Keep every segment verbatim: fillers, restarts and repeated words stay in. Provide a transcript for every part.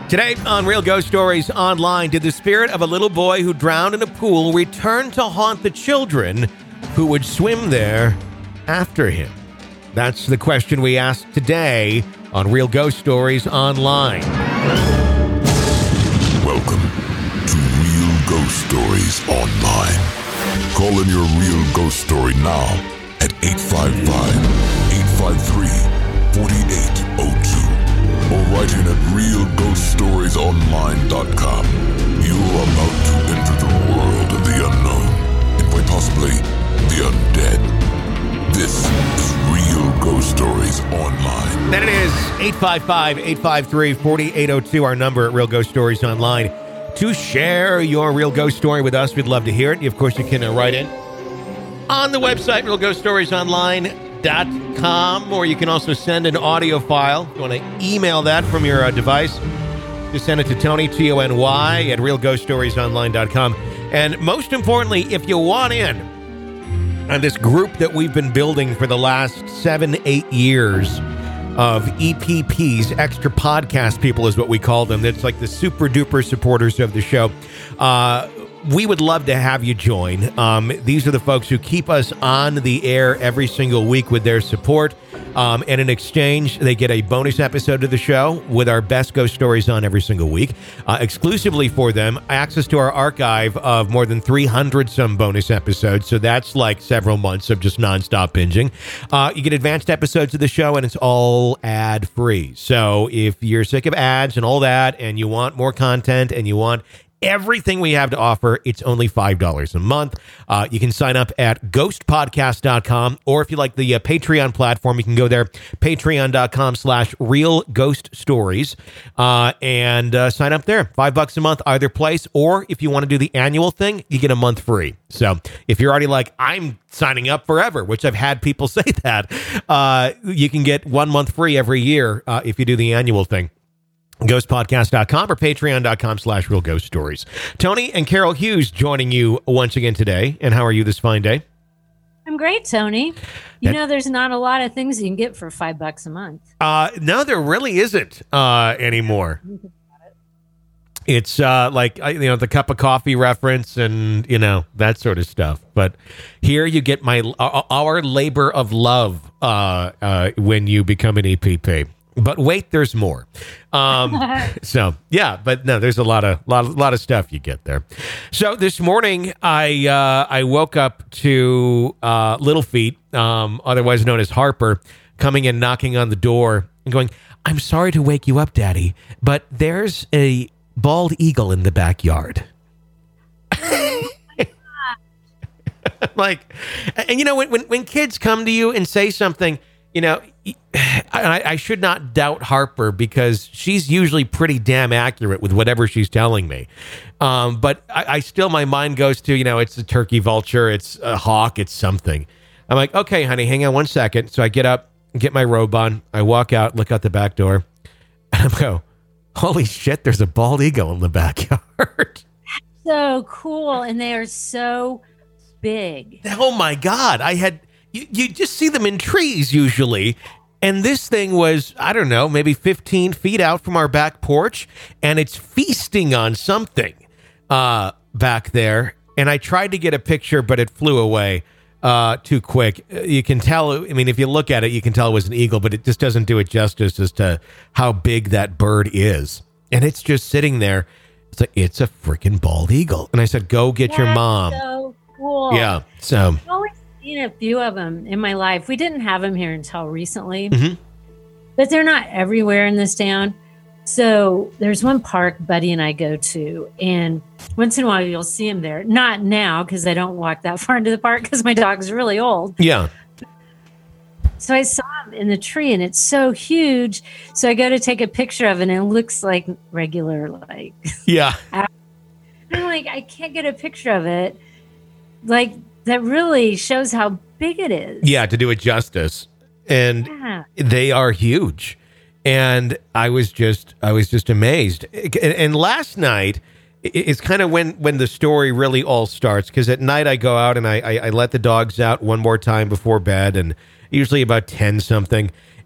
Today on Real Ghost Stories Online, did the spirit of a little boy who drowned in a pool return to haunt the children who would swim there after him? That's the question we asked today on Real Ghost Stories Online. Welcome to Real Ghost Stories Online. Call in your real ghost story now at eight five five, eight five three, four eight zero two or write in at real ghost stories online dot com. You are about to enter the world of the unknown and quite possibly the undead. This is Real Ghost Stories Online. Then it is eight five five, eight five three, four eight zero two, our number at Real Ghost Stories Online. To share your real ghost story with us, we'd love to hear it. Of course, you can uh, write in on the website, real ghost stories online dot com, or you can also send an audio file. If you want to email that from your uh, device, just send it to Tony, T O N Y, at real ghost stories online dot com. And most importantly, if you want in on this group that we've been building for the last seven, eight years of E P Ps, extra podcast people is what we call them. It's like the super duper supporters of the show. Uh, we would love to have you join. Um, these are the folks who keep us on the air every single week with their support. Um, and in exchange, they get a bonus episode of the show with our best ghost stories on every single week. Uh, exclusively for them, access to our archive of more than three hundred some bonus episodes. So that's like several months of just nonstop binging. Uh, you get advanced episodes of the show, and it's all ad-free. So if you're sick of ads and all that, and you want more content, and you want everything we have to offer, it's only five dollars a month. Uh, you can sign up at ghost podcast dot com, or if you like the uh, Patreon platform, you can go there, patreon dot com slash real ghost stories, uh, and uh, sign up there. Five bucks a month, either place. Or if you want to do the annual thing, you get a month free. So if you're already like, I'm signing up forever, which I've had people say that, uh, you can get one month free every year uh, if you do the annual thing. ghost podcast dot com or patreon dot com slash real ghost stories. Tony and Carol Hughes joining you once again today. And how are you this fine day? I'm great, Tony. You that, know, there's not a lot of things you can get for five bucks a month. Uh, no, there really isn't uh, anymore. It's uh, like, you know, the cup of coffee reference and, you know, that sort of stuff. But here you get my our labor of love uh, uh, when you become an E P P. But wait, there's more. Um, so yeah, but no, there's a lot of lot, lot of stuff you get there. So this morning, I uh, I woke up to uh, Little Feet, um, otherwise known as Harper, coming and knocking on the door and going, "I'm sorry to wake you up, Daddy, but there's a bald eagle in the backyard." Like, and you know, when, when when kids come to you and say something, you know, I, I should not doubt Harper because she's usually pretty damn accurate with whatever she's telling me. Um, but I, I still, my mind goes to, you know, it's a turkey vulture, it's a hawk, it's something. I'm like, okay, honey, hang on one second. So I get up, get my robe on, I walk out, look out the back door, and I go, holy shit, there's a bald eagle in the backyard. So cool. And they are so big. Oh my God. I had... You, you just see them in trees usually. And this thing was, I don't know, maybe fifteen feet out from our back porch. And it's feasting on something uh, back there. And I tried to get a picture, but it flew away uh, too quick. You can tell, I mean, if you look at it, you can tell it was an eagle, but it just doesn't do it justice as to how big that bird is. And it's just sitting there. It's like, it's a freaking bald eagle. And I said, go get That's your mom. So cool. Yeah. So. I've always seen a few of them in my life. We didn't have them here until recently, Mm-hmm. but they're not everywhere in this town. So there's one park Buddy and I go to, and once in a while you'll see him there. Not now, because I don't walk that far into the park because my dog's really old. Yeah. So I saw him in the tree, and it's so huge. So I go to take a picture of it, and it looks like regular, like. Yeah. I'm like, I can't get a picture of it. Like, that really shows how big it is. Yeah, to do it justice. And Yeah. they are huge. And I was just, I was just amazed. And, and last night, it's kind of when, when the story really all starts. Because at night I go out and I, I, I let the dogs out one more time before bed, and usually about ten something.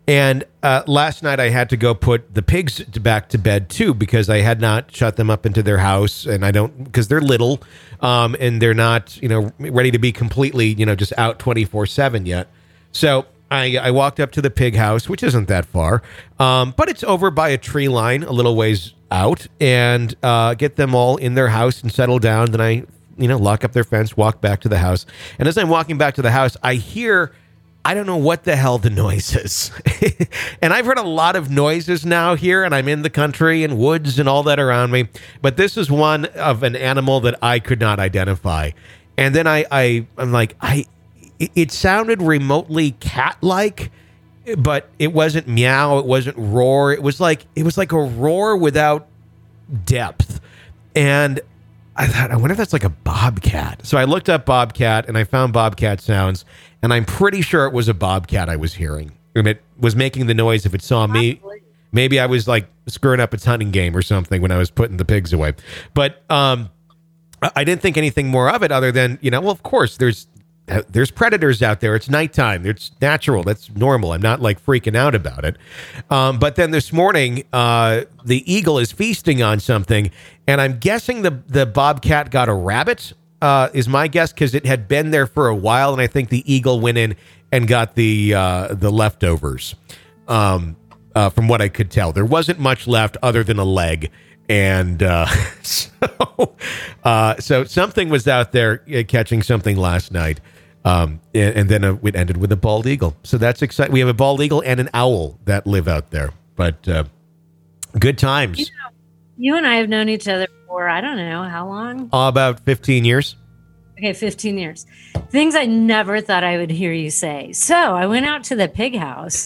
And uh, last night I had to go put the pigs to back to bed too, because I had not shut them up into their house, and I don't, because they're little, um, and they're not, you know, ready to be completely, you know, just out twenty-four seven yet. So I, I walked up to the pig house, which isn't that far, um, but it's over by a tree line, a little ways out, and uh, get them all in their house and settle down. Then I, you know, lock up their fence, walk back to the house. And as I'm walking back to the house, I hear, I don't know what the hell the noise is. And I've heard a lot of noises now here, and I'm in the country and woods and all that around me. But this is one of an animal that I could not identify. And then I, I I'm like, I, it sounded remotely cat-like, but it wasn't meow, it wasn't roar. It was like, it was like a roar without depth. And I thought, I wonder if that's like a bobcat. So I looked up bobcat and I found bobcat sounds, and I'm pretty sure it was a bobcat I was hearing. And it was making the noise if it saw me. Maybe I was like screwing up its hunting game or something when I was putting the pigs away. But um, I didn't think anything more of it other than, you know, well, of course, there's there's predators out there. It's nighttime. It's natural. That's normal. I'm not like freaking out about it. Um, but then this morning, uh, the eagle is feasting on something, and I'm guessing the, the bobcat got a rabbit, uh, is my guess, because it had been there for a while, and I think the eagle went in and got the uh, the leftovers. Um, uh, from what I could tell, there wasn't much left other than a leg. And uh, so, uh, so something was out there uh, catching something last night. Um, and, and then uh, it ended with a bald eagle. So that's exciting. We have a bald eagle and an owl that live out there. But uh, good times. You know, you and I have known each other for, I don't know, how long? Uh, about fifteen years. Okay, fifteen years. Things I never thought I would hear you say. So I went out to the pig house.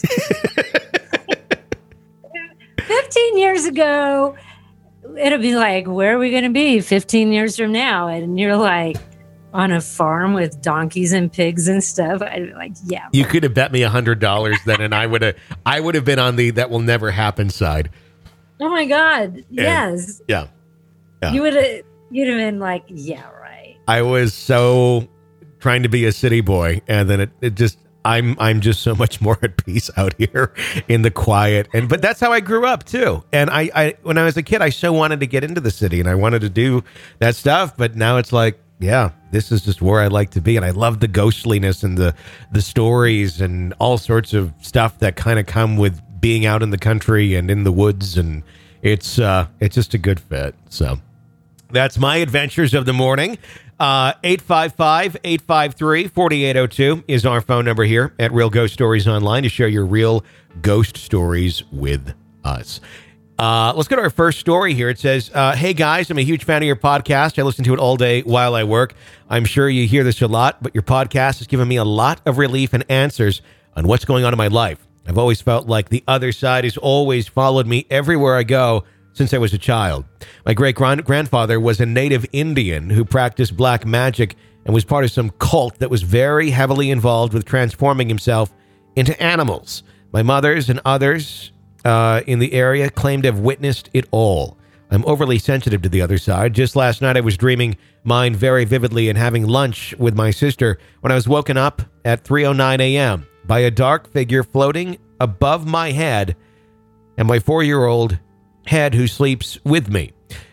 fifteen years ago, it'll be like, where are we going to be fifteen years from now? And you're like, on a farm with donkeys and pigs and stuff. I'd be like, yeah. You could have bet me a hundred dollars then, and I would have, I would have been on the that will never happen side. Oh my God! Yes. And, yeah. yeah. You would have. You'd have been like, yeah, right. I was so trying to be a city boy, and then it, it just. I'm I'm just so much more at peace out here in the quiet. And but that's how I grew up too. And I, I when I was a kid, I so wanted to get into the city and I wanted to do that stuff. But now it's like, yeah, this is just where I like to be. And I love the ghostliness and the the stories and all sorts of stuff that kind of come with being out in the country and in the woods. And it's uh, it's just a good fit. So that's my adventures of the morning. Uh, eight five five, eight five three, four eight zero two is our phone number here at Real Ghost Stories Online to share your real ghost stories with us. Uh, let's go to our first story here. It says, uh, hey guys, I'm a huge fan of your podcast. I listen to it all day while I work. I'm sure you hear this a lot, but your podcast has given me a lot of relief and answers on what's going on in my life. I've always felt like the other side has always followed me everywhere I go since I was a child. My great-grandfather was a native Indian who practiced black magic and was part of some cult that was very heavily involved with transforming himself into animals. My mothers and others uh, in the area claim to have witnessed it all. I'm overly sensitive to the other side. Just last night, I was dreaming mine very vividly and having lunch with my sister when I was woken up at three oh nine a.m. by a dark figure floating above my head and my four-year-old head who sleeps with me.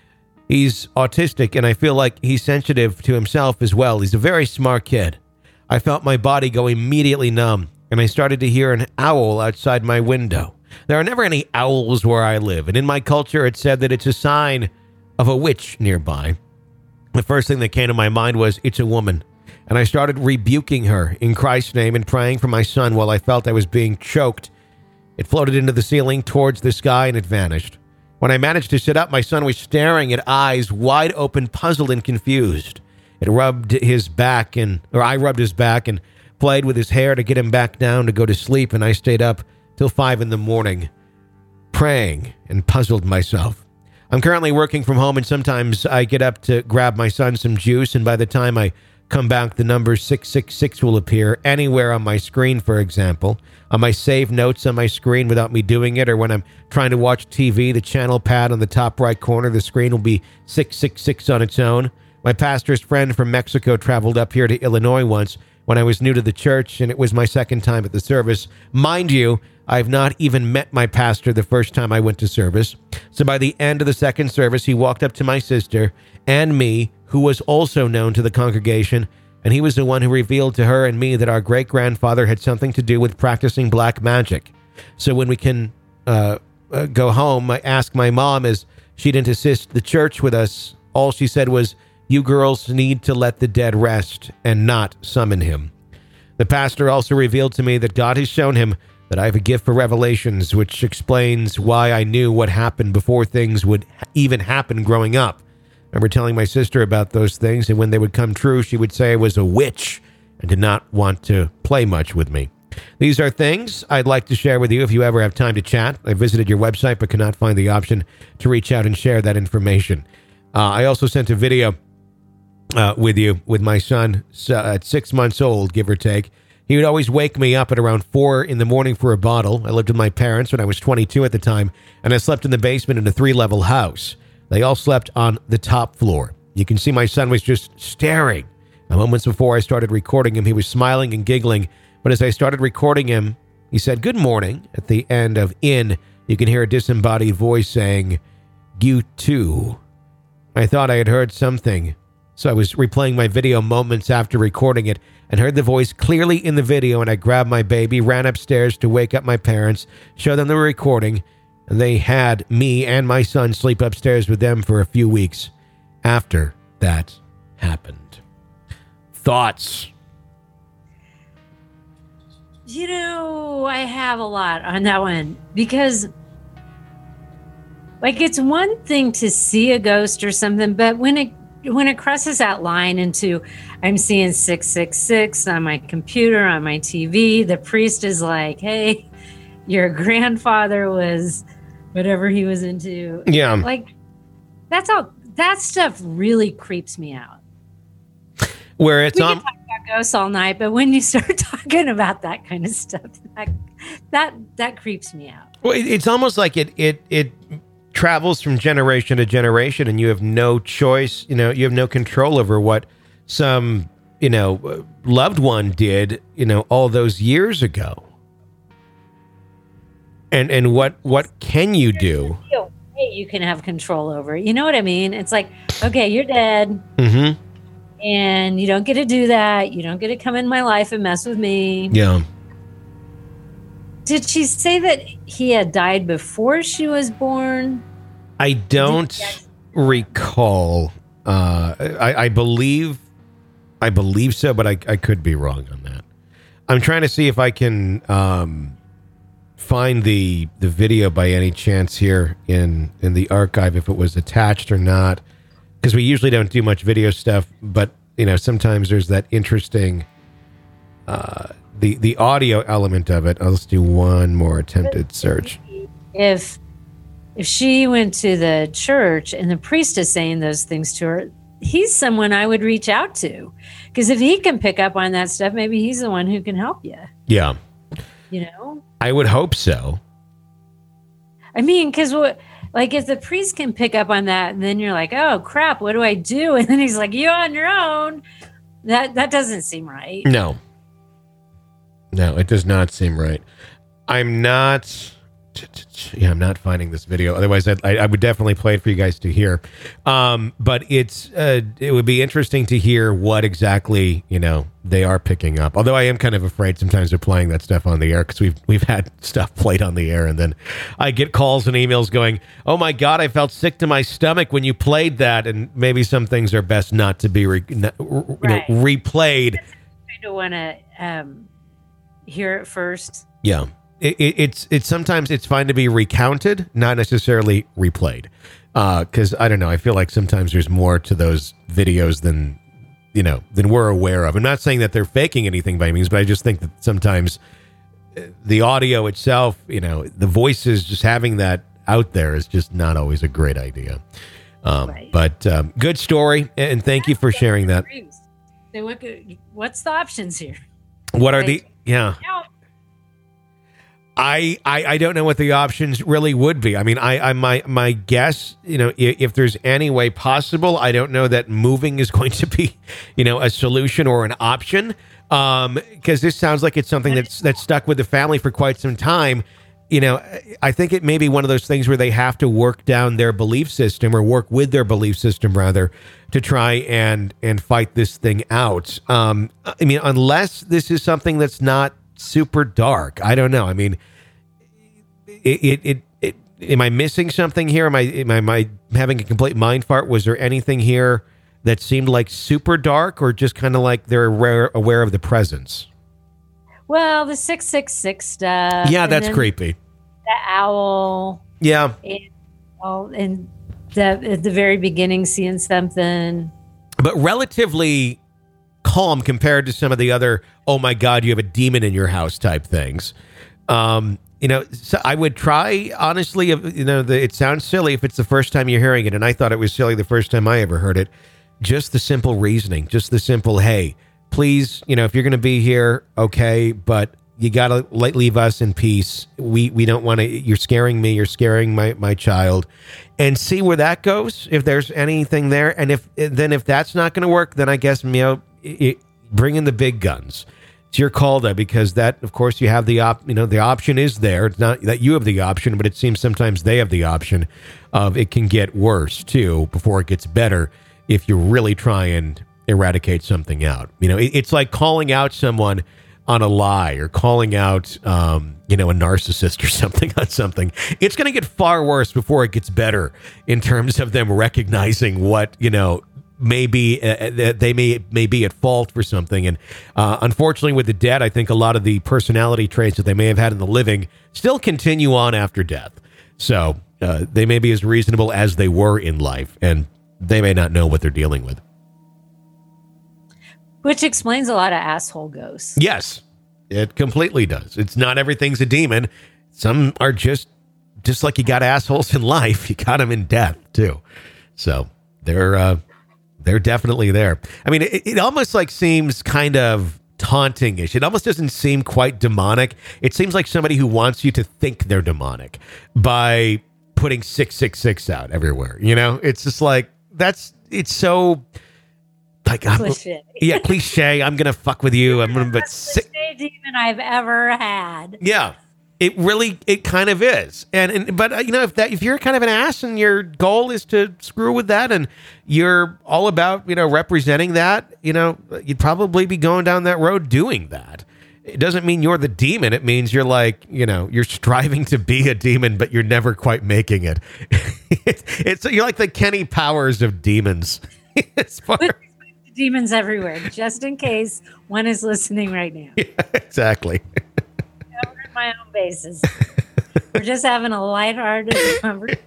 He's autistic, and I feel like he's sensitive to himself as well. He's a very smart kid. I felt my body go immediately numb, and I started to hear an owl outside my window. There are never any owls where I live, and in my culture, it's said that it's a sign of a witch nearby. The first thing that came to my mind was, it's a woman, and I started rebuking her in Christ's name and praying for my son while I felt I was being choked. It floated into the ceiling towards the sky, and it vanished. When I managed to sit up, my son was staring at eyes wide open, puzzled and confused. It rubbed his back and, or I rubbed his back and played with his hair to get him back down to go to sleep, and I stayed up till five in the morning, praying and puzzled myself. I'm currently working from home, and sometimes I get up to grab my son some juice, and by the time I come back, the number six six six will appear anywhere on my screen, for example. On my save notes on my screen without me doing it, or when I'm trying to watch T V, the channel pad on the top right corner of the screen will be six six six on its own. My pastor's friend from Mexico traveled up here to Illinois once when I was new to the church, and it was my second time at the service. Mind you, I've not even met my pastor the first time I went to service. So by the end of the second service, he walked up to my sister and me, who was also known to the congregation, and he was the one who revealed to her and me that our great-grandfather had something to do with practicing black magic. So when we can uh, uh, go home, I asked my mom, as she didn't assist the church with us, all she said was, "You girls need to let the dead rest and not summon him." The pastor also revealed to me that God has shown him that I have a gift for revelations, which explains why I knew what happened before things would even happen growing up. I remember telling my sister about those things, and when they would come true, she would say I was a witch and did not want to play much with me. These are things I'd like to share with you if you ever have time to chat. I visited your website but cannot find the option to reach out and share that information. Uh, I also sent a video uh, with you with my son uh, at six months old, give or take. He would always wake me up at around four in the morning for a bottle. I lived with my parents when I was twenty-two at the time, and I slept in the basement in a three-level house. They all slept on the top floor. You can see my son was just staring. And moments before I started recording him, he was smiling and giggling. But as I started recording him, he said, "Good morning." At the end of "in," you can hear a disembodied voice saying, "You too." I thought I had heard something, so I was replaying my video moments after recording it and heard the voice clearly in the video, and I grabbed my baby, ran upstairs to wake up my parents, show them the recording, and they had me and my son sleep upstairs with them for a few weeks after that happened. Thoughts? You know, I have a lot on that one because, like, it's one thing to see a ghost or something, but when it when it crosses that line into I'm seeing six six six on my computer, on my T V, the priest is like, "Hey, your grandfather was whatever he was into." Yeah. Like, that's all, that stuff really creeps me out. Where it's we on. can talk about ghosts all night, but when you start talking about that kind of stuff, that that, that creeps me out. Well, it, it's almost like it it it travels from generation to generation, and you have no choice. You know, you have no control over what some you know loved one did. You know, all those years ago. And and what what can you do? You can have control over it. You know what I mean? It's like, okay, you're dead. Mm-hmm. And you don't get to do that. You don't get to come in my life and mess with me. Yeah. Did she say that he had died before she was born? I don't recall. Uh, I, I believe, I believe so, but I, I could be wrong on that. I'm trying to see if I can um, find the the video by any chance here in in the archive, if it was attached or not. Because we usually don't do much video stuff, but you know sometimes there's that interesting uh, the the audio element of it. Oh, let's do one more attempted search. If if she went to the church and the priest is saying those things to her, he's someone I would reach out to, because if he can pick up on that stuff, maybe he's the one who can help you. Yeah, you know, I would hope so. I mean, because what. Like, if the priest can pick up on that, and then you're like, "Oh crap, what do I do?" And then he's like, "You on your own." That that doesn't seem right. No, no, it does not seem right. I'm not. Yeah, I'm not finding this video. Otherwise, I'd, I I would definitely play it for you guys to hear. Um, but it's uh, it would be interesting to hear what exactly you know they are picking up. Although I am kind of afraid sometimes they're playing that stuff on the air, because we've we've had stuff played on the air, and then I get calls and emails going, "Oh my God, I felt sick to my stomach when you played that." And maybe some things are best not to be re, not, you right. know replayed. I don't want to um, hear it first. Yeah. It, it, it's it's sometimes it's fine to be recounted, not necessarily replayed, because uh, I don't know. I feel like sometimes there's more to those videos than you know than we're aware of. I'm not saying that they're faking anything by any means, but I just think that sometimes the audio itself, you know, the voices, just having that out there is just not always a great idea. Um, right. But um, good story, and thank you for sharing that. So what, what's the options here? What are the yeah? I, I I don't know what the options really would be. I mean, I, I my my guess, you know, if, if there's any way possible, I don't know that moving is going to be, you know, a solution or an option. Um, because this sounds like it's something that's that's stuck with the family for quite some time. You know, I think it may be one of those things where they have to work down their belief system or work with their belief system rather to try and and fight this thing out. Um, I mean, unless this is something that's not super dark. I don't know. I mean, it, it, it, it am I missing something here? Am I, am I, am I having a complete mind fart? Was there anything here that seemed like super dark or just kind of like they're aware, aware of the presence? Well, the six six six stuff. Yeah, that's creepy. The owl. Yeah. And, well, and the, at the very beginning, seeing something. But relatively calm compared to some of the other, oh my God, you have a demon in your house type things. Um, you know, so I would try, honestly, if, you know, the, it sounds silly if it's the first time you're hearing it, and I thought it was silly the first time I ever heard it. Just the simple reasoning, just the simple, hey, please, you know, if you're going to be here, okay, but you got to leave us in peace. We we don't want to, you're scaring me, you're scaring my, my child, and see where that goes, if there's anything there. And if then if that's not going to work, then I guess, you know, it, bring in the big guns. It's your call, though, because that, of course, you have the op, you know, the option is there. It's not that you have the option, but it seems sometimes they have the option of it can get worse too before it gets better if you really try and eradicate something out. You know, it, it's like calling out someone on a lie or calling out, um, you know, a narcissist or something on something. It's going to get far worse before it gets better in terms of them recognizing what, you know, maybe uh, they may may be at fault for something. And uh, unfortunately with the dead, I think a lot of the personality traits that they may have had in the living still continue on after death. So uh, they may be as reasonable as they were in life, and they may not know what they're dealing with. Which explains a lot of asshole ghosts. Yes, it completely does. It's not everything's a demon. Some are just, just like you got assholes in life, you got them in death too. So they're, uh, they're definitely there. I mean, it, it almost like seems kind of taunting-ish. It almost doesn't seem quite demonic. It seems like somebody who wants you to think they're demonic by putting six six six out everywhere. You know, it's just like, that's, it's so like, cliche. I'm, yeah, cliche. I'm going to fuck with you. I'm going to, but six demon I've ever had. Yeah. It really, it kind of is. And, and but, uh, you know, if that, if you're kind of an ass and your goal is to screw with that and you're all about, you know, representing that, you know, you'd probably be going down that road doing that. It doesn't mean you're the demon. It means you're like, you know, you're striving to be a demon, but you're never quite making it. it's, it's, you're like the Kenny Powers of demons. As far demons everywhere, just in case one is listening right now. Yeah, exactly. My own bases. We're just having a lighthearted conversation.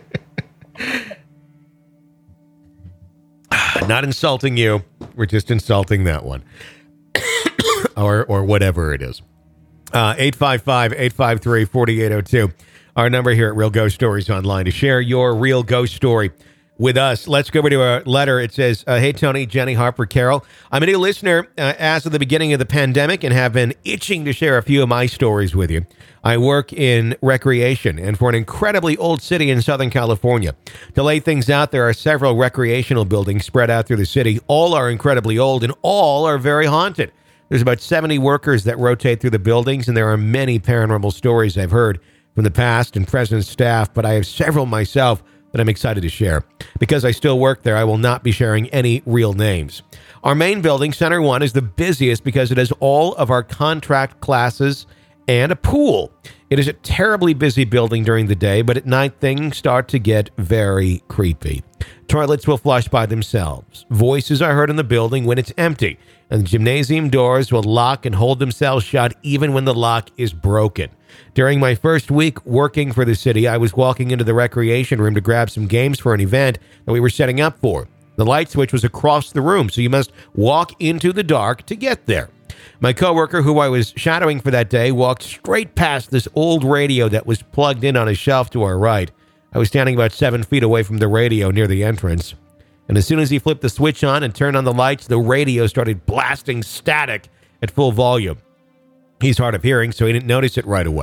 Not insulting you. We're just insulting that one. or or whatever it is. Uh, eight five five, eight five three, four eight zero two. Our number here at Real Ghost Stories Online to share your real ghost story with us. Let's go over to a letter. It says, uh, hey, Tony, Jenny, Harper, Carol. I'm a new listener uh, as of the beginning of the pandemic and have been itching to share a few of my stories with you. I work in recreation and for an incredibly old city in Southern California. To lay things out, there are several recreational buildings spread out through the city. All are incredibly old and all are very haunted. There's about seventy workers that rotate through the buildings, and there are many paranormal stories I've heard from the past and present staff, but I have several myself that I'm excited to share. Because I still work there, I will not be sharing any real names. Our main building, Center One, is the busiest because it has all of our contract classes and a pool. It is a terribly busy building during the day, but at night things start to get very creepy. Toilets will flush by themselves. Voices are heard in the building when it's empty, and the gymnasium doors will lock and hold themselves shut even when the lock is broken. During my first week working for the city, I was walking into the recreation room to grab some games for an event that we were setting up for. The light switch was across the room, so you must walk into the dark to get there. My coworker, who I was shadowing for that day, walked straight past this old radio that was plugged in on a shelf to our right. I was standing about seven feet away from the radio near the entrance. And as soon as he flipped the switch on and turned on the lights, the radio started blasting static at full volume. He's hard of hearing, so he didn't notice it right away.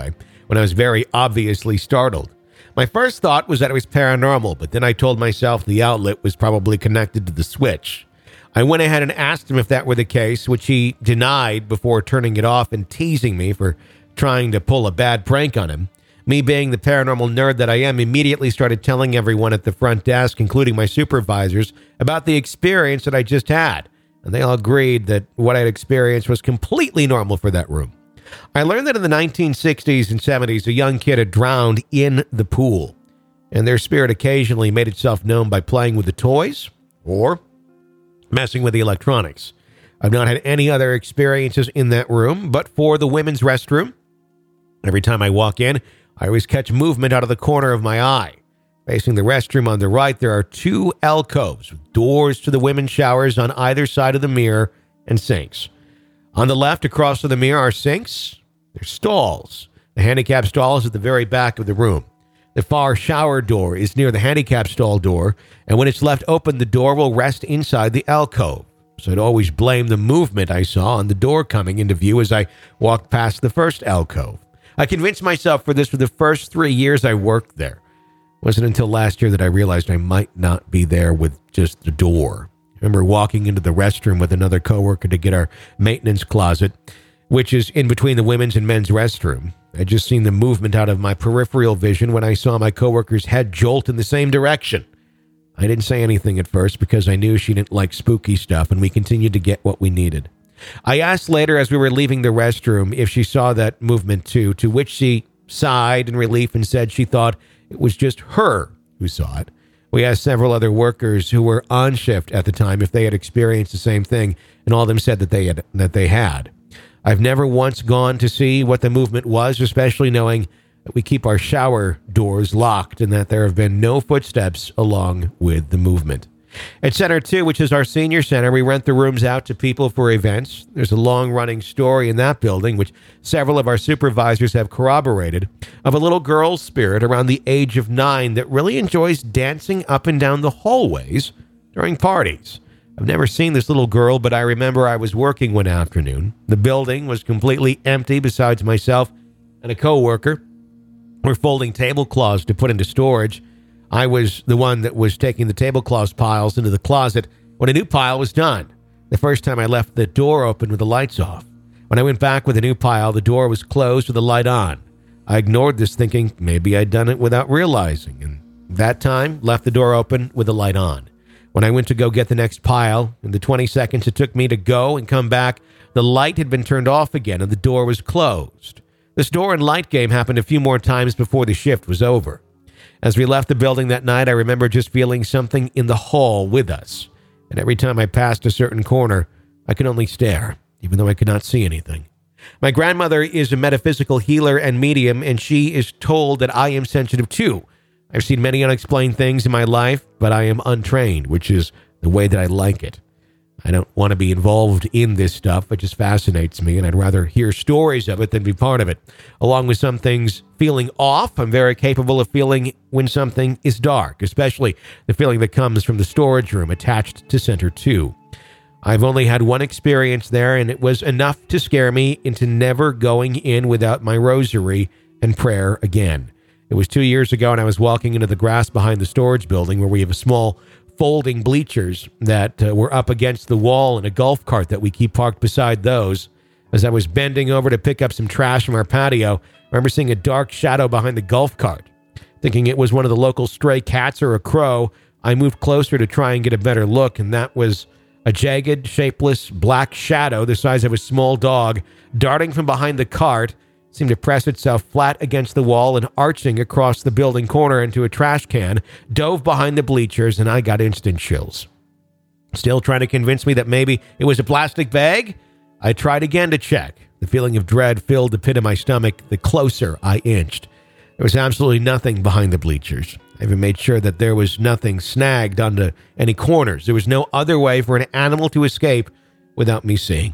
when I was very obviously startled. My first thought was that it was paranormal, but then I told myself the outlet was probably connected to the switch. I went ahead and asked him if that were the case, which he denied before turning it off and teasing me for trying to pull a bad prank on him. Me, being the paranormal nerd that I am, immediately started telling everyone at the front desk, including my supervisors, about the experience that I just had. And they all agreed that what I'd experienced was completely normal for that room. I learned that in the nineteen sixties and seventies, a young kid had drowned in the pool, and their spirit occasionally made itself known by playing with the toys or messing with the electronics. I've not had any other experiences in that room, but for the women's restroom, every time I walk in, I always catch movement out of the corner of my eye. Facing the restroom on the right, there are two alcoves with doors to the women's showers on either side of the mirror and sinks. On the left, across from the mirror, are sinks. There's stalls. The handicap stall is at the very back of the room. The far shower door is near the handicap stall door, and when it's left open, the door will rest inside the alcove. So I'd always blame the movement I saw on the door coming into view as I walked past the first alcove. I convinced myself for this for the first three years I worked there. It wasn't until last year that I realized I might not be there with just the door. I remember walking into the restroom with another coworker to get our maintenance closet, which is in between the women's and men's restroom. I'd just seen the movement out of my peripheral vision when I saw my coworker's head jolt in the same direction. I didn't say anything at first because I knew she didn't like spooky stuff, and we continued to get what we needed. I asked later as we were leaving the restroom if she saw that movement too, to which she sighed in relief and said she thought it was just her who saw it. We asked several other workers who were on shift at the time if they had experienced the same thing, and all of them said that they had. That they had. I've never once gone to see what the movement was, especially knowing that we keep our shower doors locked and that there have been no footsteps along with the movement. At Center two, which is our senior center, we rent the rooms out to people for events. There's a long-running story in that building, which several of our supervisors have corroborated, of a little girl's spirit around the age of nine that really enjoys dancing up and down the hallways during parties. I've never seen this little girl, but I remember I was working one afternoon. The building was completely empty besides myself and a coworker. We're folding tablecloths to put into storage. I was the one that was taking the tablecloth piles into the closet when a new pile was done. The first time I left the door open with the lights off. When I went back with a new pile, the door was closed with the light on. I ignored this, thinking maybe I'd done it without realizing, and that time left the door open with the light on. When I went to go get the next pile, in the twenty seconds it took me to go and come back, the light had been turned off again and the door was closed. This door and light game happened a few more times before the shift was over. As we left the building that night, I remember just feeling something in the hall with us. And every time I passed a certain corner, I could only stare, even though I could not see anything. My grandmother is a metaphysical healer and medium, and she is told that I am sensitive too. I've seen many unexplained things in my life, but I am untrained, which is the way that I like it. I don't want to be involved in this stuff. It just fascinates me, and I'd rather hear stories of it than be part of it. Along with some things feeling off, I'm very capable of feeling when something is dark, especially the feeling that comes from the storage room attached to Center two. I've only had one experience there, and it was enough to scare me into never going in without my rosary and prayer again. It was two years ago, and I was walking into the grass behind the storage building where we have a small folding bleachers that uh, were up against the wall and a golf cart that we keep parked beside those. As I was bending over to pick up some trash from our patio, I remember seeing a dark shadow behind the golf cart. Thinking it was one of the local stray cats or a crow, I moved closer to try and get a better look, and that was a jagged, shapeless, black shadow the size of a small dog, darting from behind the cart, seemed to press itself flat against the wall and arching across the building corner into a trash can, dove behind the bleachers, and I got instant chills. Still trying to convince me that maybe it was a plastic bag? I tried again to check. The feeling of dread filled the pit of my stomach the closer I inched. There was absolutely nothing behind the bleachers. I even made sure that there was nothing snagged onto any corners. There was no other way for an animal to escape without me seeing.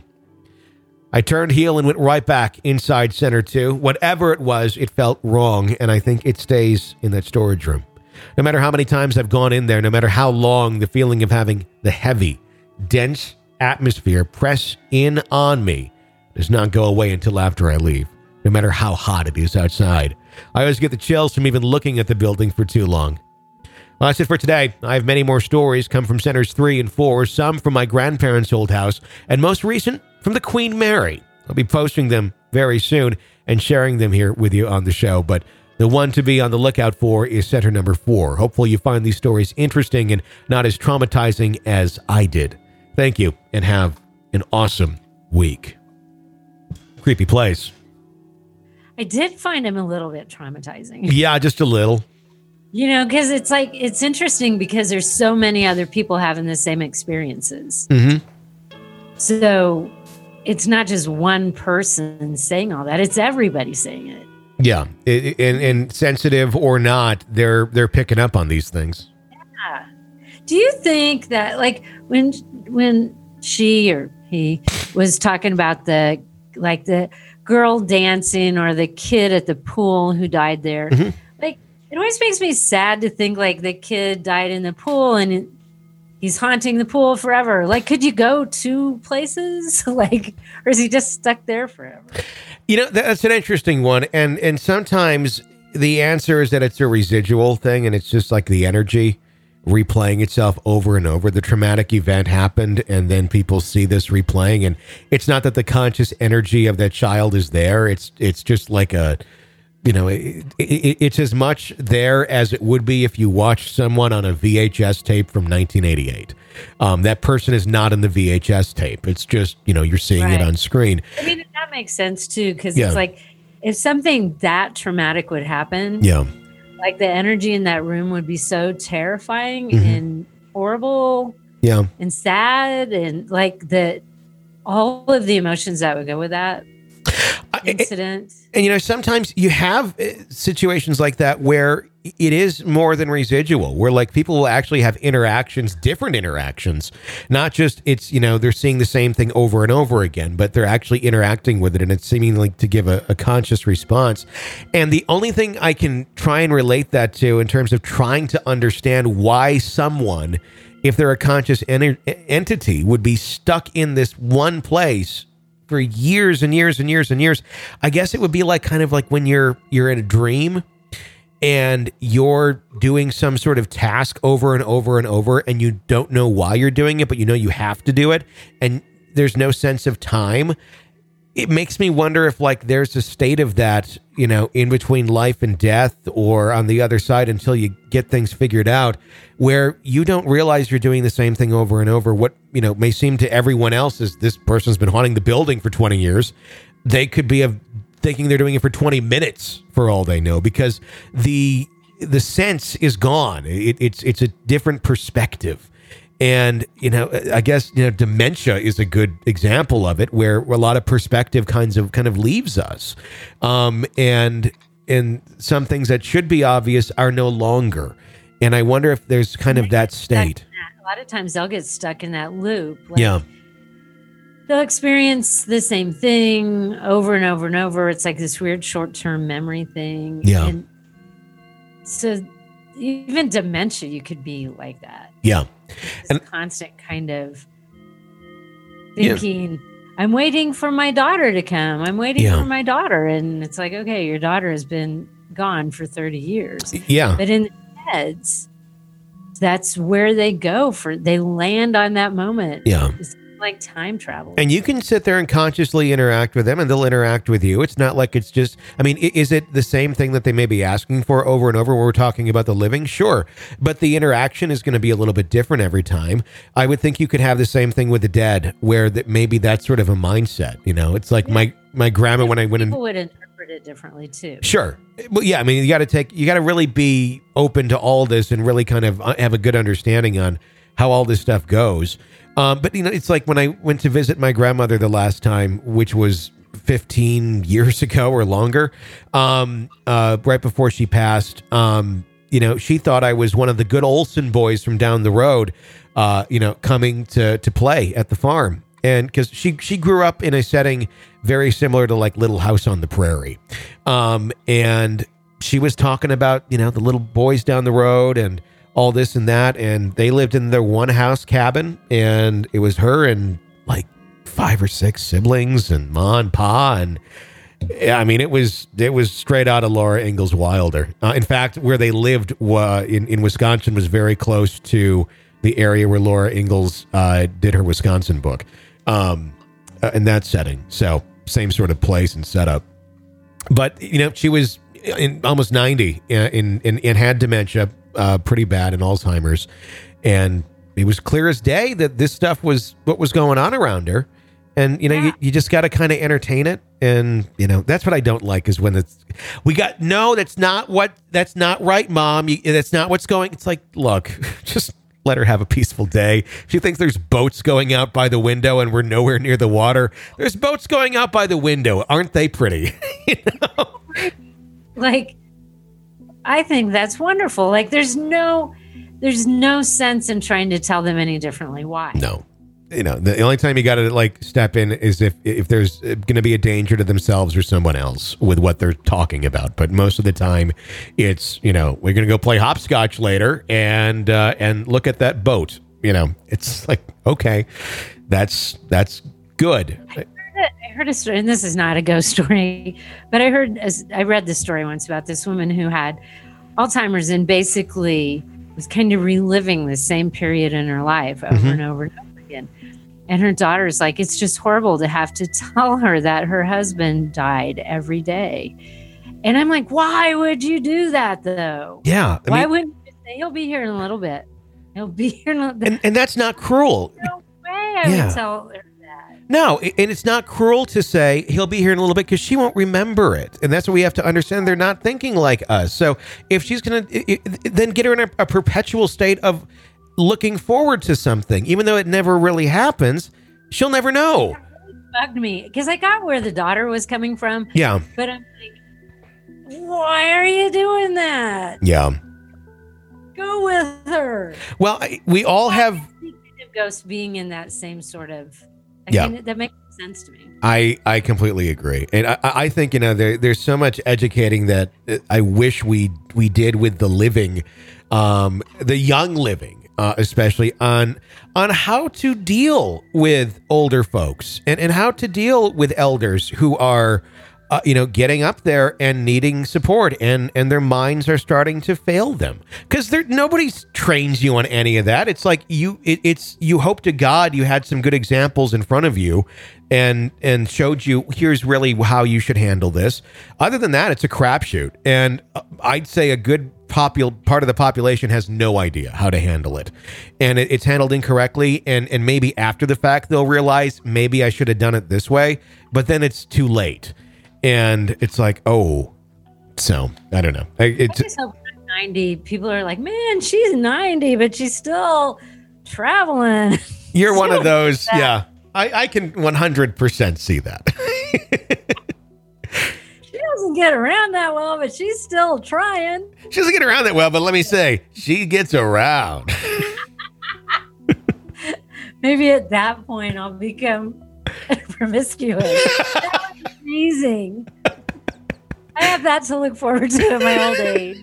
I turned heel and went right back inside Center two. Whatever it was, it felt wrong, and I think it stays in that storage room. No matter how many times I've gone in there, no matter how long, the feeling of having the heavy, dense atmosphere press in on me does not go away until after I leave. no matter how hot it is outside. I always get the chills from even looking at the building for too long. Well, that's it for today. I have many more stories come from Centers three and four, some from my grandparents' old house, and most recent from the Queen Mary. I'll be posting them very soon and sharing them here with you on the show, but the one to be on the lookout for is Center number four. Hopefully you find these stories interesting and not as traumatizing as I did. Thank you, and have an awesome week. Creepy place. I did find him a little bit traumatizing. Yeah, just a little. You know, because it's like, it's interesting because there's so many other people having the same experiences. Mm-hmm. So it's not just one person saying all that. It's everybody saying it. Yeah. It, and, and sensitive or not, they're they're picking up on these things. Yeah. Do you think that, like, when when she or he was talking about the, like, the girl dancing or the kid at the pool who died there, mm-hmm. like, it always makes me sad to think, like, the kid died in the pool and it, he's haunting the pool forever. Like, could you go two places? Like, or is he just stuck there forever? You know, that's an interesting one. And and sometimes the answer is that it's a residual thing and it's just like the energy replaying itself over and over. The traumatic event happened and then people see this replaying, and it's not that the conscious energy of that child is there. It's it's just like a, you know, it, it, it's as much there as it would be if you watched someone on a V H S tape from nineteen eighty-eight. Um, that person is not in the V H S tape. It's just, you know, you're seeing right. it on screen. I mean, that makes sense too, because yeah. it's like, if something that traumatic would happen, yeah, like the energy in that room would be so terrifying mm-hmm. and horrible, yeah, and sad, and like the all of the emotions that would go with that incident. And, and you know, sometimes you have situations like that where it is more than residual, where like people will actually have interactions, different interactions, not just it's, you know, they're seeing the same thing over and over again, but they're actually interacting with it and it's seeming like to give a, a conscious response. And the only thing I can try and relate that to in terms of trying to understand why someone, if they're a conscious en- entity, would be stuck in this one place for years and years and years and years, I guess it would be like kind of like when you're you're in a dream and you're doing some sort of task over and over and over and you don't know why you're doing it, but you know you have to do it and there's no sense of time. It makes me wonder if like there's a state of that, you know, in between life and death or on the other side until you get things figured out where you don't realize you're doing the same thing over and over. What, you know, may seem to everyone else is this person's been haunting the building for twenty years. They could be a, thinking they're doing it for twenty minutes for all they know because the the sense is gone. It, it's it's a different perspective. And, you know, I guess, you know, dementia is a good example of it where a lot of perspective kinds of kind of leaves us. Um, and and some things that should be obvious are no longer. And I wonder if there's kind of that state. A lot of times they'll get stuck in that loop. Like, yeah. They'll experience the same thing over and over and over. It's like this weird short-term memory thing. Yeah. And so even dementia, you could be like that. Yeah. This and constant kind of thinking, yeah. I'm waiting for my daughter to come. I'm waiting yeah. for my daughter. And it's like, okay, your daughter has been gone for thirty years. Yeah. But in their heads, that's where they go for, they land on that moment. Yeah. It's like time travel. And you can sit there and consciously interact with them and they'll interact with you. It's not like it's just, I mean, is it the same thing that they may be asking for over and over when we're talking about the living? Sure. But the interaction is going to be a little bit different every time. I would think you could have the same thing with the dead where that maybe that's sort of a mindset, you know, it's like yeah. my, my grandma, when I went in. People would interpret it differently too. Sure. Well, yeah. I mean, you got to take, you got to really be open to all this and really kind of have a good understanding on how all this stuff goes. Um, but, you know, it's like when I went to visit my grandmother the last time, which was fifteen years ago or longer, um, uh, right before she passed, um, you know, she thought I was one of the good Olsen boys from down the road, uh, you know, coming to, to play at the farm. And because she, she grew up in a setting very similar to like Little House on the Prairie. Um, and she was talking about, you know, the little boys down the road and all this and that, and they lived in their one house cabin, and it was her and like five or six siblings and ma and pa, and Yeah, I mean, it was it was straight out of Laura Ingalls Wilder. Uh, in fact, where they lived uh, in in Wisconsin was very close to the area where Laura Ingalls uh, did her Wisconsin book, um, uh, in that setting. So same sort of place and setup. But you know, she was in almost ninety and in, in, in had dementia, uh, pretty bad, and Alzheimer's, and it was clear as day that this stuff was what was going on around her. And, you know, yeah. you, you just got to kind of entertain it. And, you know, that's what I don't like is when it's, we got, no, that's not what, that's not right, Mom. You, that's not what's going. It's like, look, just let her have a peaceful day. She thinks there's boats going out by the window and we're nowhere near the water. There's boats going out by the window. Aren't they pretty? You know? Like, I think that's wonderful. Like, there's no, there's no sense in trying to tell them any differently. Why? No. You know, the only time you got to like step in is if if there's going to be a danger to themselves or someone else with what they're talking about. But most of the time, it's, you know, we're going to go play hopscotch later and uh, and look at that boat. You know, it's like, okay, that's that's good. I heard, a, I heard a story, and this is not a ghost story, but I heard I read this story once about this woman who had Alzheimer's and basically was kind of reliving the same period in her life over mm-hmm. and over and over again. And her daughter's like, it's just horrible to have to tell her that her husband died every day. And I'm like, why would you do that, though? Yeah. I why mean, wouldn't you say, he'll be here in a little bit? He'll be here in a little bit. And, and that's not cruel. No way I yeah. would tell her that. No, and it's not cruel to say he'll be here in a little bit because she won't remember it. And that's what we have to understand. They're not thinking like us. So if she's going to, then get her in a, a perpetual state of looking forward to something, even though it never really happens, she'll never know. That really bugged me because I got where the daughter was coming from. Yeah. But I'm like, why are you doing that? Yeah. Go with her. Well, we all have ghosts being in that same sort of. I yeah. mean, that makes sense to me. I, I completely agree. And I, I think, you know, there, there's so much educating that I wish we we did with the living, um, the young living. Uh, especially on on how to deal with older folks and, and how to deal with elders who are, uh, you know, getting up there and needing support and, and their minds are starting to fail them because there nobody trains you on any of that. It's like you it, it's you hope to God you had some good examples in front of you and and showed you here's really how you should handle this. Other than that, it's a crapshoot, and I'd say a good popul part of the population has no idea how to handle it, and it, it's handled incorrectly. And and maybe after the fact they'll realize maybe I should have done it this way, but then it's too late, and it's like oh, so I don't know. I, it's, I just hope ninety people are like, man, she's ninety, but she's still traveling. You're one of those, yeah. I, I can one hundred percent see that. She doesn't get around that well, but she's still trying. She doesn't get around that well, but let me say, she gets around. Maybe at that point, I'll become promiscuous. That was amazing. I have that to look forward to in my old age.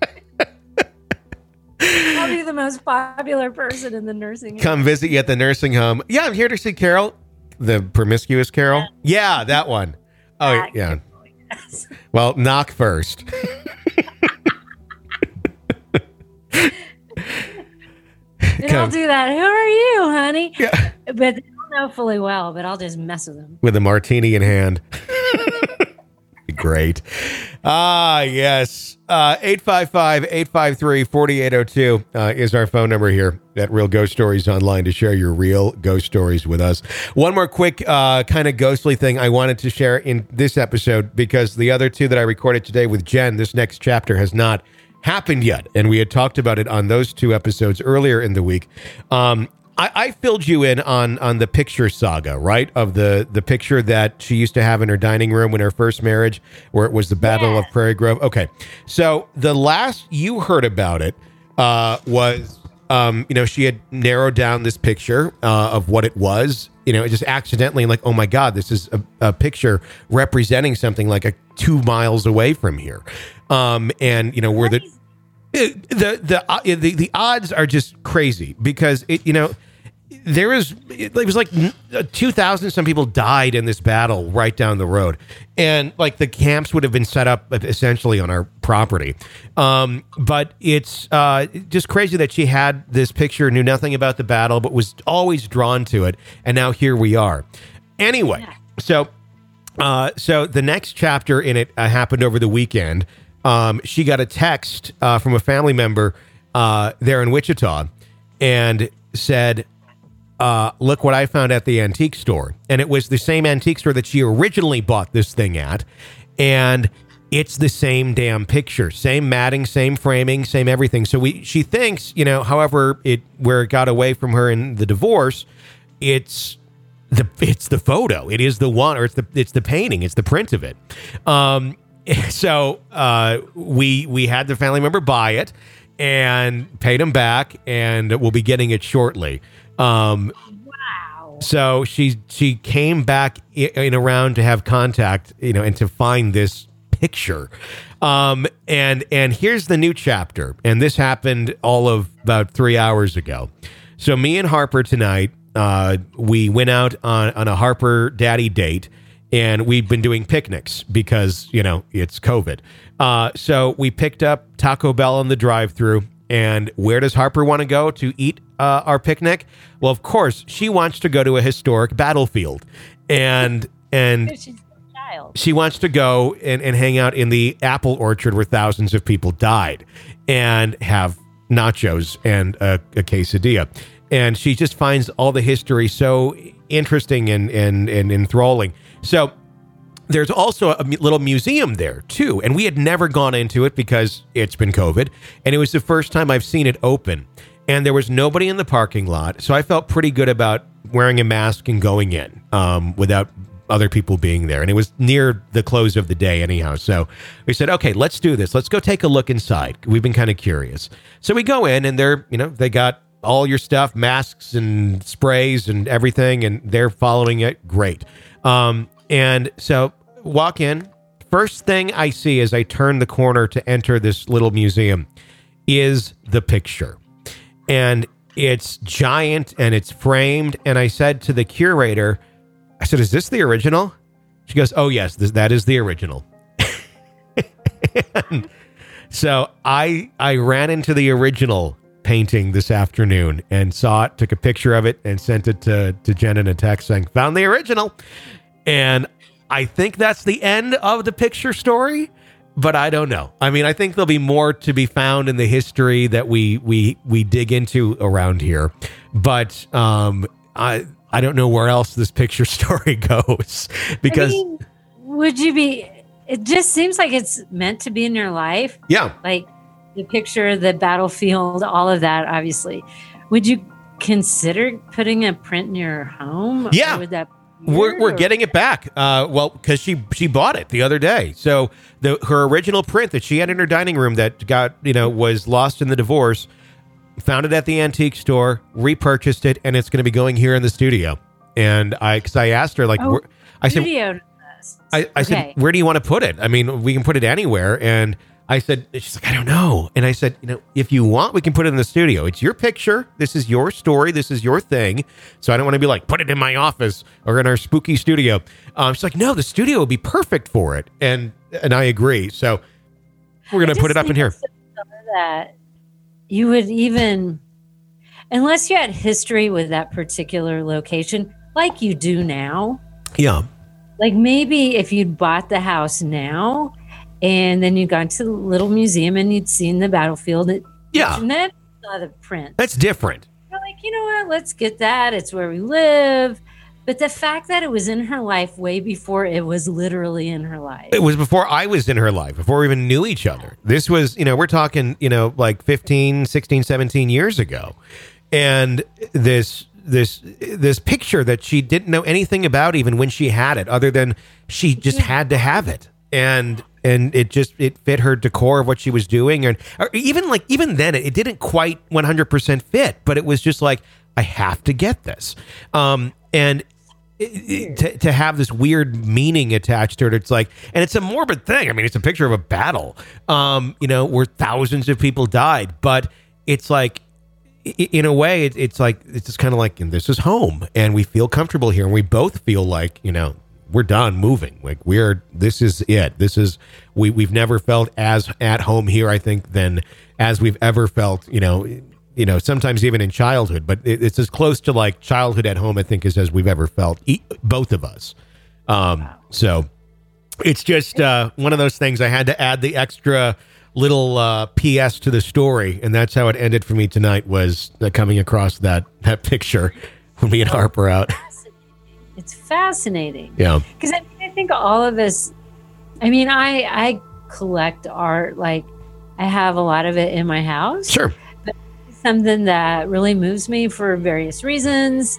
I'll be the most popular person in the nursing home. Come visit you at the nursing home. Yeah, I'm here to see Carol, the promiscuous Carol. Yeah, yeah that one. Oh, that yeah. Yes. Well, knock first. And I'll do that. Who are you, honey? Yeah. But they don't know fully well, but I'll just mess with them. With a martini in hand. Great. Ah, yes. Uh, eight five five, eight five three, four eight zero two uh, is our phone number here at Real Ghost Stories Online to share your real ghost stories with us. One more quick uh, kind of ghostly thing I wanted to share in this episode because the other two that I recorded today with Jen, this next chapter has not happened yet. And we had talked about it on those two episodes earlier in the week. Um, I, I filled you in on on the picture saga, right? Of the the picture that she used to have in her dining room in her first marriage, where it was the Battle yeah. of Prairie Grove. Okay, so the last you heard about it uh, was, um, you know, she had narrowed down this picture uh, of what it was. You know, just accidentally, like, oh my God, this is a, a picture representing something like a two miles away from here, um, and you know where the. The the uh, the the odds are just crazy because it you know there was, it was like two thousand some people died in this battle right down the road. And like the camps would have been set up essentially on our property. Um, but it's uh, just crazy that she had this picture, knew nothing about the battle, but was always drawn to it. And now here we are. Anyway, so uh, so the next chapter in it uh, happened over the weekend. Um, she got a text uh, from a family member uh, there in Wichita and said, Uh, look what I found at the antique store. And it was the same antique store that she originally bought this thing at. And it's the same damn picture, same matting, same framing, same everything. So we, she thinks, you know, however it, where it got away from her in the divorce, it's the, it's the photo. It is the one, or it's the, it's the painting. It's the print of it. Um, so, uh, we, we had the family member buy it and paid him back, and we'll be getting it shortly. Um, wow. So she she came back in, in around to have contact, you know, and to find this picture. Um, and and here's the new chapter. And this happened all of about three hours ago. So me and Harper tonight, uh, we went out on, on a Harper Daddy date, and we've been doing picnics because, you know, it's COVID. Uh, so we picked up Taco Bell on the drive-thru. And where does Harper want to go to eat uh, our picnic? Well, of course, she wants to go to a historic battlefield. And and She's a child. She wants to go and, and hang out in the apple orchard where thousands of people died and have nachos and a, a quesadilla. And she just finds all the history so interesting and, and, and enthralling. So there's also a little museum there, too. And we had never gone into it because it's been COVID. And it was the first time I've seen it open. And there was nobody in the parking lot. So I felt pretty good about wearing a mask and going in um, without other people being there. And it was near the close of the day anyhow. So we said, okay, let's do this. Let's go take a look inside. We've been kind of curious. So we go in, and they're, you know, they got all your stuff, masks and sprays and everything. And they're following it. Great. Um, and so walk in. First thing I see as I turn the corner to enter this little museum is the picture. And it's giant and it's framed. And I said to the curator, I said, is this the original? She goes, oh, yes, this, that is the original. And so I I ran into the original painting this afternoon and saw it, took a picture of it, and sent it to, to Jen in a text saying, found the original. And I think that's the end of the picture story, but I don't know. I mean, I think there'll be more to be found in the history that we we we dig into around here. But um, I I don't know where else this picture story goes because. I mean, would you be? It just seems like it's meant to be in your life. Yeah, like the picture, the battlefield, all of that. Obviously, would you consider putting a print in your home? Yeah. Or would that? We're we're getting it back. Uh, well, because she she bought it the other day. So the her original print that she had in her dining room that got you know was lost in the divorce, found it at the antique store, repurchased it, and it's going to be going here in the studio. And I because I asked her like, oh, where, I said, studio. I, I okay. said, where do you want to put it? I mean, we can put it anywhere. And I said, she's like, I don't know. And I said, you know, if you want, we can put it in the studio. It's your picture. This is your story. This is your thing. So I don't want to be like, put it in my office or in our spooky studio. Um, she's like, no, the studio would be perfect for it. And and I agree. So we're going to put it up in here. That you would even, unless you had history with that particular location, like you do now. Yeah. Like maybe if you'd bought the house now, and then you'd gone to the little museum and you'd seen the battlefield. It, yeah. And then saw the print. That's different. You're like, you know what? Let's get that. It's where we live. But the fact that it was in her life way before it was literally in her life. It was before I was in her life, before we even knew each other. This was, you know, we're talking, you know, like fifteen, sixteen, seventeen years ago. And this this this picture that she didn't know anything about even when she had it, other than she just had to have it. And and it just it fit her decor of what she was doing, and or even like even then it, it didn't quite one hundred percent fit, but it was just like, I have to get this. Um, and it, it, to, to have this weird meaning attached to it, it's like, and it's a morbid thing. I mean, it's a picture of a battle, um, you know, where thousands of people died, but it's like, in a way, it, it's like it's just kind of like this is home, and we feel comfortable here, and we both feel like you know we're done moving. Like we're this is it. This is we we've never felt as at home here, I think, than as we've ever felt. You know, you know, sometimes even in childhood, but it, it's as close to like childhood at home, I think, as as we've ever felt. E- both of us. Um, so it's just uh, one of those things. I had to add the extra little uh, P S to the story, and that's how it ended for me tonight, was uh, coming across that that picture when me and Harper out. It's fascinating. Yeah. Because I, I think all of us, I mean, I I collect art. Like, I have a lot of it in my house. Sure. But it's something that really moves me for various reasons,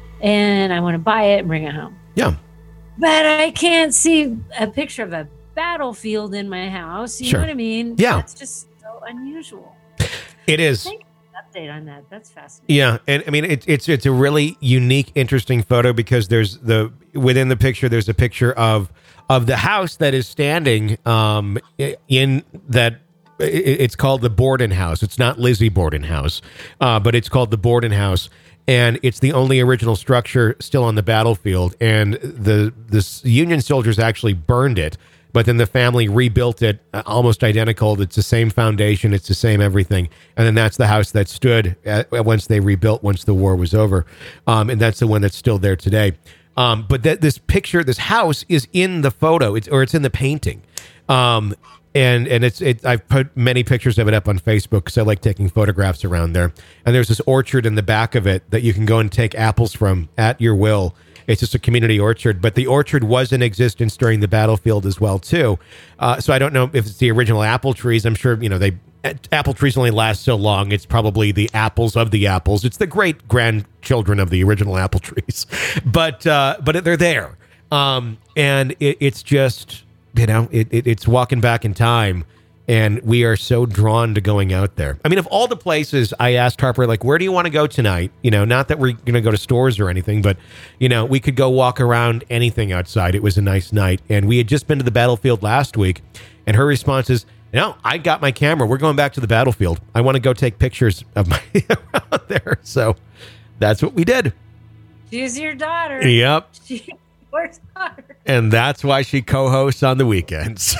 and I want to buy it and bring it home. Yeah. But I can't see a picture of a battlefield in my house. You Sure. know what I mean? Yeah. That's just so unusual. It is. Thank you for the update on that. That's fascinating. Yeah, and I mean it's it's it's a really unique, interesting photo because there's the within the picture there's a picture of of the house that is standing um in that it's called the Borden house. It's not Lizzie Borden house, uh, but it's called the Borden house. And it's the only original structure still on the battlefield. And the the Union soldiers actually burned it, but then the family rebuilt it uh, almost identical. It's the same foundation. It's the same everything. And then that's the house that stood at, once they rebuilt, once the war was over. Um, and that's the one that's still there today. Um, but that this picture, this house is in the photo, it's, or it's in the painting. Um, and and it's it. I've put many pictures of it up on Facebook because I like taking photographs around there. And there's this orchard in the back of it that you can go and take apples from at your will. It's just a community orchard, but the orchard was in existence during the battlefield as well too. Uh, so I don't know if it's the original apple trees. I'm sure you know they apple trees only last so long. It's probably the apples of the apples. It's the great grandchildren of the original apple trees, but uh, but they're there, um, and it, it's just you know it, it, it's walking back in time. And we are so drawn to going out there. I mean, of all the places, I asked Harper, like, where do you want to go tonight? You know, not that we're going to go to stores or anything, but, you know, we could go walk around anything outside. It was a nice night. And we had just been to the battlefield last week. And her response is, no, I got my camera. We're going back to the battlefield. I want to go take pictures of my out there. So that's what we did. She's your daughter. Yep. She's your daughter. And that's why she co-hosts on the weekends.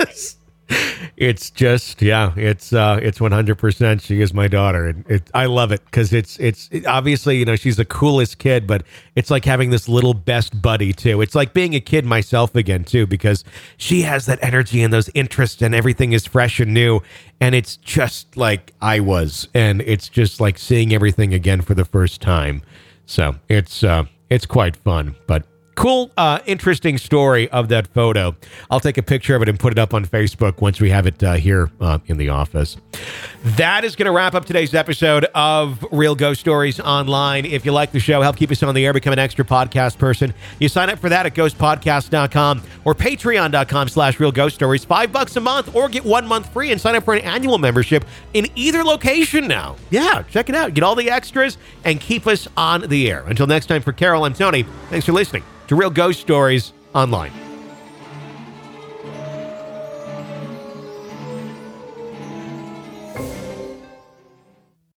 It's just, yeah, it's uh, it's one hundred percent. She is my daughter, and it, I love it because it's it's it, obviously, you know, she's the coolest kid, but it's like having this little best buddy too. It's like being a kid myself again too, because she has that energy and those interests, and everything is fresh and new, and it's just like I was, and it's just like seeing everything again for the first time. So it's uh, it's quite fun, but. Cool, uh, interesting story of that photo. I'll take a picture of it and put it up on Facebook once we have it uh, here uh, in the office. That is going to wrap up today's episode of Real Ghost Stories Online. If you like the show, help keep us on the air, become an extra podcast person. You sign up for that at ghost podcast dot com or patreon dot com slash real ghost stories. Five bucks a month, or get one month free and sign up for an annual membership in either location now. Yeah, check it out. Get all the extras and keep us on the air. Until next time, for Carol, I'm Tony. Thanks for listening to Real Ghost Stories Online.